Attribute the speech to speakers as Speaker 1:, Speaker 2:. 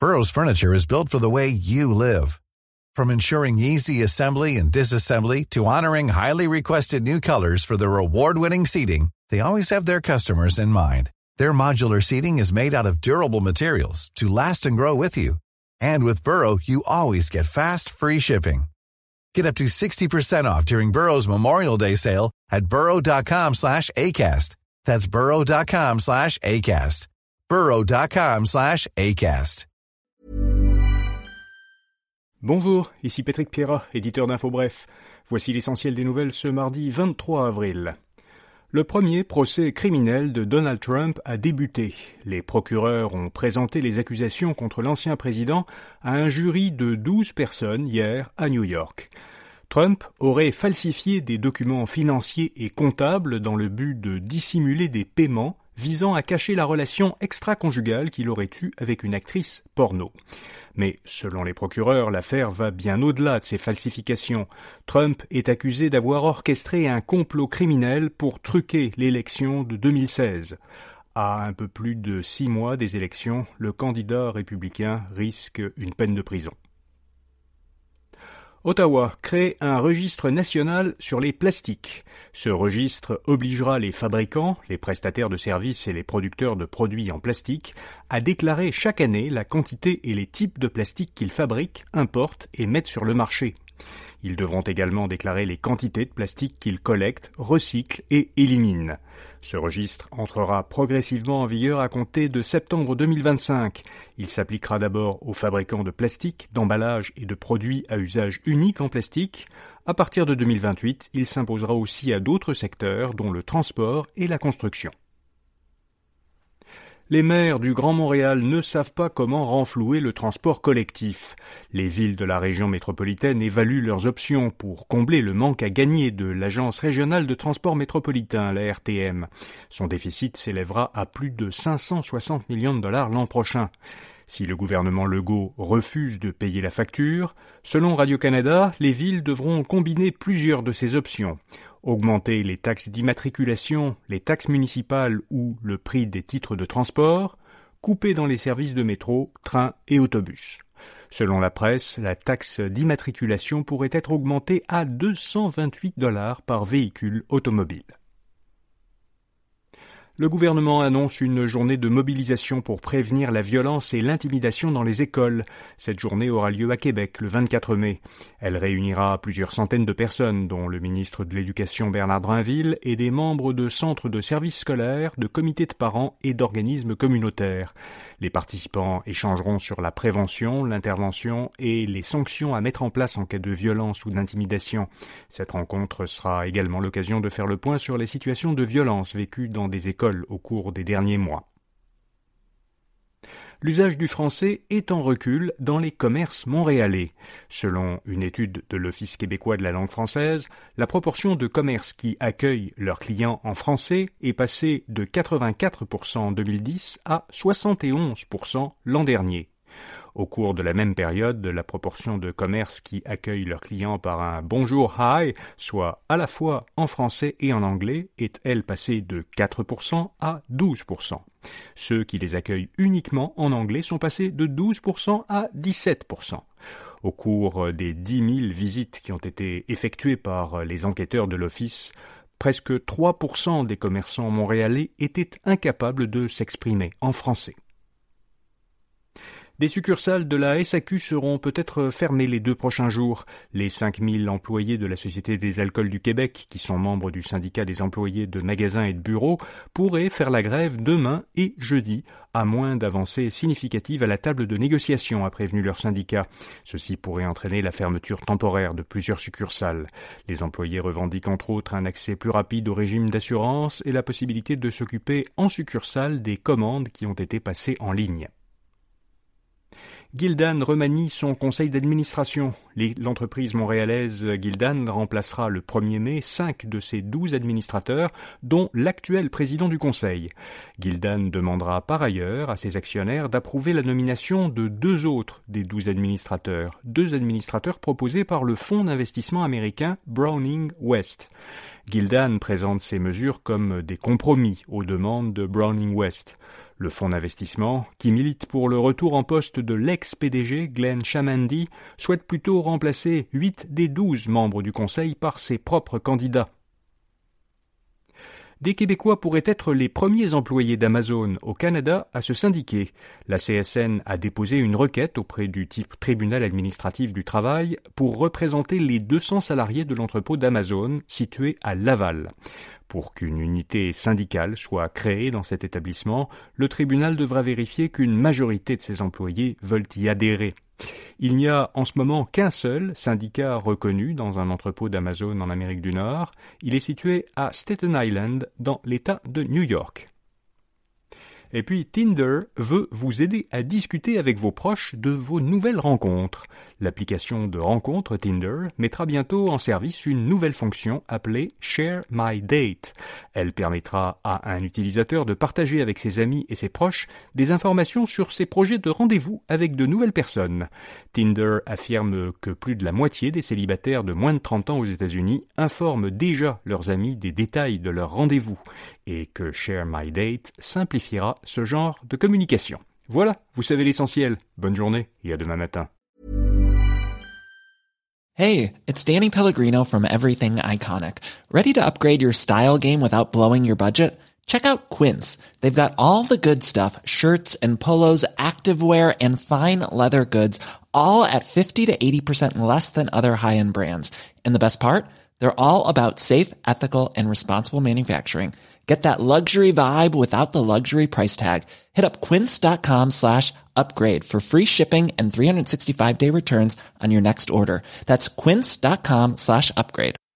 Speaker 1: Burrow's furniture is built for the way you live. From ensuring easy assembly and disassembly to honoring highly requested new colors for their award-winning seating, they always have their customers in mind. Their modular seating is made out of durable materials to last and grow with you. And with Burrow, you always get fast, free shipping. Get up to 60% off during Burrow's Memorial Day sale at burrow.com/ACAST. That's burrow.com/ACAST. burrow.com/ACAST.
Speaker 2: Bonjour, ici Patrick Pierrat, éditeur d'Info Bref. Voici l'essentiel des nouvelles ce mardi 23 avril. Le premier procès criminel de Donald Trump a débuté. Les procureurs ont présenté les accusations contre l'ancien président à un jury de 12 personnes hier à New York. Trump aurait falsifié des documents financiers et comptables dans le but de dissimuler des paiements visant à cacher la relation extra-conjugale qu'il aurait eue avec une actrice porno. Mais selon les procureurs, l'affaire va bien au-delà de ces falsifications. Trump est accusé d'avoir orchestré un complot criminel pour truquer l'élection de 2016. À un peu plus de 6 mois des élections, le candidat républicain risque une peine de prison. Ottawa crée un registre national sur les plastiques. Ce registre obligera les fabricants, les prestataires de services et les producteurs de produits en plastique à déclarer chaque année la quantité et les types de plastique qu'ils fabriquent, importent et mettent sur le marché. Ils devront également déclarer les quantités de plastique qu'ils collectent, recyclent et éliminent. Ce registre entrera progressivement en vigueur à compter de septembre 2025. Il s'appliquera d'abord aux fabricants de plastique, d'emballages et de produits à usage unique en plastique. À partir de 2028, il s'imposera aussi à d'autres secteurs, dont le transport et la construction. Les maires du Grand Montréal ne savent pas comment renflouer le transport collectif. Les villes de la région métropolitaine évaluent leurs options pour combler le manque à gagner de l'Agence régionale de transport métropolitain, la RTM. Son déficit s'élèvera à plus de 560 millions de dollars l'an prochain. Si le gouvernement Legault refuse de payer la facture, selon Radio-Canada, les villes devront combiner plusieurs de ces options. Augmenter les taxes d'immatriculation, les taxes municipales ou le prix des titres de transport, couper dans les services de métro, train et autobus. Selon la presse, la taxe d'immatriculation pourrait être augmentée à 228 $ par véhicule automobile. Le gouvernement annonce une journée de mobilisation pour prévenir la violence et l'intimidation dans les écoles. Cette journée aura lieu à Québec le 24 mai. Elle réunira plusieurs centaines de personnes, dont le ministre de l'Éducation Bernard Drinville et des membres de centres de services scolaires, de comités de parents et d'organismes communautaires. Les participants échangeront sur la prévention, l'intervention et les sanctions à mettre en place en cas de violence ou d'intimidation. Cette rencontre sera également l'occasion de faire le point sur les situations de violence vécues dans des écoles au cours des derniers mois. L'usage du français est en recul dans les commerces montréalais. Selon une étude de l'Office québécois de la langue française, la proportion de commerces qui accueillent leurs clients en français est passée de 84% en 2010 à 71% l'an dernier. Au cours de la même période, la proportion de commerces qui accueillent leurs clients par un « bonjour, hi », soit à la fois en français et en anglais, est, elle, passée de 4% à 12%. Ceux qui les accueillent uniquement en anglais sont passés de 12% à 17%. Au cours des 10 000 visites qui ont été effectuées par les enquêteurs de l'Office, presque 3% des commerçants montréalais étaient incapables de s'exprimer en français. Des succursales de la SAQ seront peut-être fermées les 2 prochains jours. Les 5 000 employés de la Société des alcools du Québec, qui sont membres du syndicat des employés de magasins et de bureaux, pourraient faire la grève demain et jeudi, à moins d'avancées significatives à la table de négociation, a prévenu leur syndicat. Ceci pourrait entraîner la fermeture temporaire de plusieurs succursales. Les employés revendiquent entre autres un accès plus rapide au régime d'assurance et la possibilité de s'occuper en succursale des commandes qui ont été passées en ligne. Gildan remanie son conseil d'administration. L'entreprise montréalaise Gildan remplacera le 1er mai 5 de ses 12 administrateurs, dont l'actuel président du conseil. Gildan demandera par ailleurs à ses actionnaires d'approuver la nomination de 2 autres des 12 administrateurs proposés par le fonds d'investissement américain Browning West. Gildan présente ces mesures comme des compromis aux demandes de Browning West. Le fonds d'investissement, qui milite pour le retour en poste de l'ex-PDG Glenn Chamandy, souhaite plutôt remplacer 8 des 12 membres du conseil par ses propres candidats. Des Québécois pourraient être les premiers employés d'Amazon au Canada à se syndiquer. La CSN a déposé une requête auprès du tribunal administratif du travail pour représenter les 200 salariés de l'entrepôt d'Amazon situé à Laval. Pour qu'une unité syndicale soit créée dans cet établissement, le tribunal devra vérifier qu'une majorité de ses employés veulent y adhérer. Il n'y a en ce moment qu'un seul syndicat reconnu dans un entrepôt d'Amazon en Amérique du Nord. Il est situé à Staten Island, dans l'État de New York. Et puis Tinder veut vous aider à discuter avec vos proches de vos nouvelles rencontres. L'application de rencontre Tinder mettra bientôt en service une nouvelle fonction appelée Share My Date. Elle permettra à un utilisateur de partager avec ses amis et ses proches des informations sur ses projets de rendez-vous avec de nouvelles personnes. Tinder affirme que plus de la moitié des célibataires de moins de 30 ans aux États-Unis informent déjà leurs amis des détails de leurs rendez-vous et que Share My Date simplifiera ce genre de communication. Voilà, vous savez l'essentiel. Bonne journée et à demain matin.
Speaker 3: Hey, it's Danny Pellegrino from Everything Iconic. Ready to upgrade your style game without blowing your budget? Check out Quince. They've got all the good stuff, shirts and polos, activewear and fine leather goods, all at 50 to 80% less than other high-end brands. And the best part? They're all about safe, ethical, and responsible manufacturing. Get that luxury vibe without the luxury price tag. Hit up quince.com/upgrade for free shipping and 365-day returns on your next order. That's quince.com/upgrade.